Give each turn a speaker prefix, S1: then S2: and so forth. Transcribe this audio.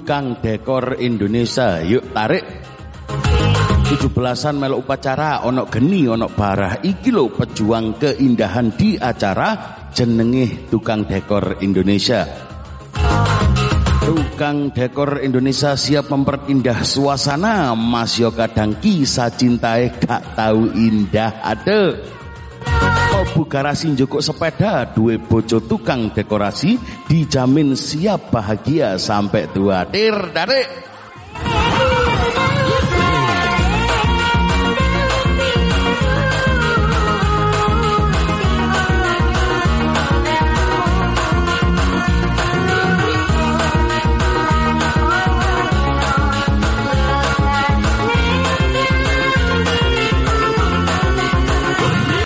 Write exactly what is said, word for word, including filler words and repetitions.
S1: tukang dekor Indonesia. Yuk tarik. tujuh belasan melu upacara, ono geni, ono barah. Iki lho pejuang keindahan di acara jenenge tukang dekor Indonesia. Tukang dekor Indonesia siap memperindah suasana. Mas yo kadang kisah cintae gak tahu indah ade. Obu garasi njukuk sepeda, duwe bojo tukang dekorasi, dijamin siap bahagia sampai tua. Tir tarik.